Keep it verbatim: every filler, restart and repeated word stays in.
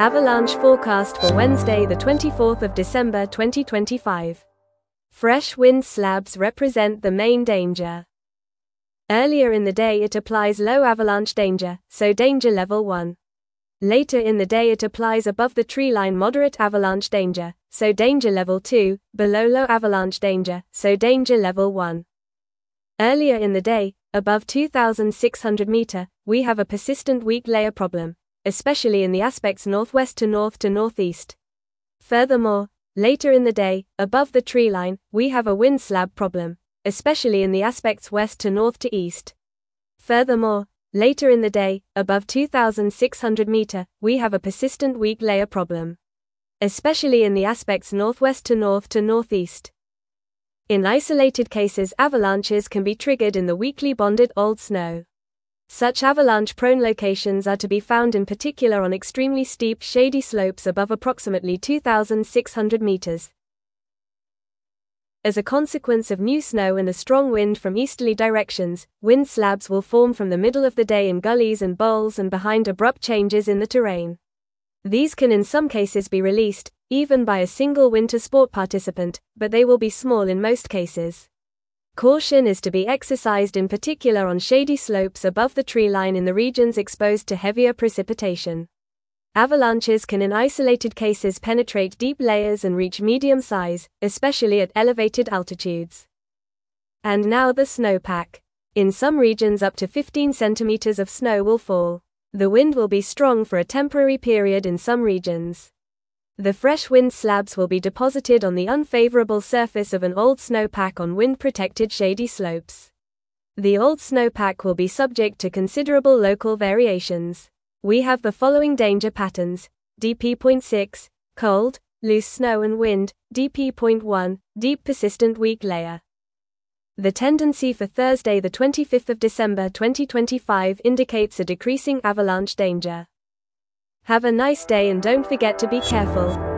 Avalanche forecast for Wednesday, the twenty-fourth of December twenty twenty-five. Fresh wind slabs represent the main danger. Earlier in the day it applies low avalanche danger, so danger level one. Later in the day it applies above the tree line moderate avalanche danger, so danger level two, below low avalanche danger, so danger level one. Earlier in the day, above two thousand six hundred meter, we have a persistent weak layer problem, especially in the aspects northwest to north to northeast. Furthermore, later in the day, above the tree line, we have a wind slab problem, especially in the aspects west to north to east. Furthermore, later in the day, above two thousand six hundred meter, we have a persistent weak layer problem, especially in the aspects northwest to north to northeast. In isolated cases, avalanches can be triggered in the weakly bonded old snow. Such avalanche-prone locations are to be found in particular on extremely steep, shady slopes above approximately two thousand six hundred meters. As a consequence of new snow and a strong wind from easterly directions, wind slabs will form from the middle of the day in gullies and bowls and behind abrupt changes in the terrain. These can in some cases be released, even by a single winter sport participant, but they will be small in most cases. Caution is to be exercised in particular on shady slopes above the tree line in the regions exposed to heavier precipitation. Avalanches can in isolated cases penetrate deep layers and reach medium size, especially at elevated altitudes. And now the snowpack. In some regions up to fifteen centimeters of snow will fall. The wind will be strong for a temporary period in some regions. The fresh wind slabs will be deposited on the unfavorable surface of an old snowpack on wind-protected shady slopes. The old snowpack will be subject to considerable local variations. We have the following danger patterns: D P zero point six, cold, loose snow and wind; D P zero point one, deep persistent weak layer. The tendency for Thursday the twenty-fifth of December twenty twenty-five indicates a decreasing avalanche danger. Have a nice day and don't forget to be careful.